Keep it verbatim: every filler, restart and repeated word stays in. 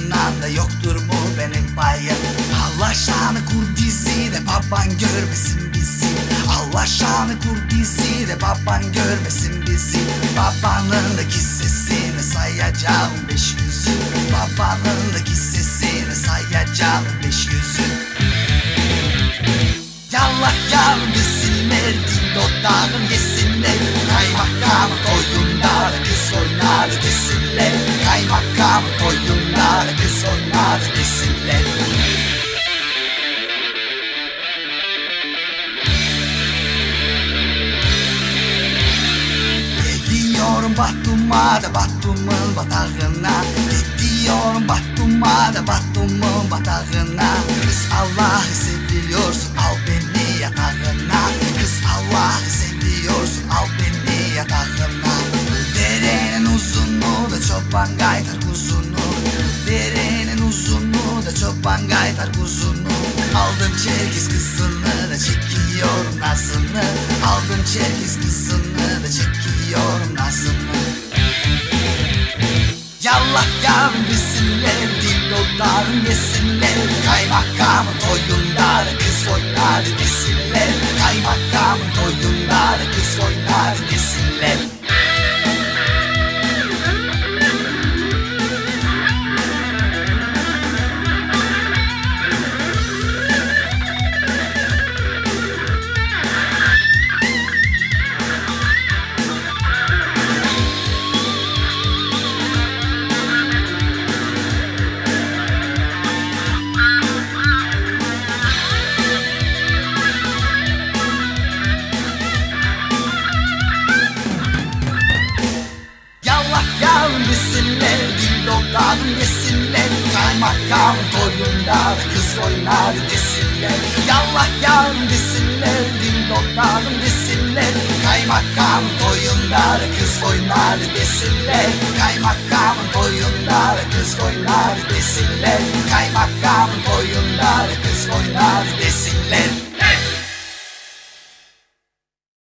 Aklından da yoktur mu benim payım? Allah şanı kur dizi de baban görmesin bizi. Allah şanı kur dizi de baban görmesin bizi. Babanındaki sesini sayacağım beş yüzü. Babanındaki sesini sayacağım beş yüzü. Yallah yavrum desinler, dindodağım yesinler. Kaymakam toyunda kız oynar desinler. Kaymakam toyunda kız oynar desinler. Gidiyorum Batum'a da Batum'un batağına. Gidiyorum Batum'a da Batum'un batağına. Kız Allah'ı seviyorsun, al beni yatağına. Kız Allah'ı seviyorsun, al beni yatağına. Derenin uzunu da çoban gaytar kuzunu. Derenin uzunu da çoban gaytar kuzunu. Aldım Çerkez kızını da çekiyorum nazını. Aldım Çerkez kızını da çekiyorum nazını. Yallah yavrum desinler, dildodağım yesinler. Kaymakam toyunda kız oynar desinler. Kaymakam toyunda kız oynar desinler. Desinler, dildodağım yesinler. Kaymakam toyunda kız oynar desinler. Yallah yavrum desinler, dildodağım desinler. Kaymakam toyunda kız oynar desinler. Kaymakam toyunda kız oynar desinler. Kaymakam toyunda kız oynar desinler.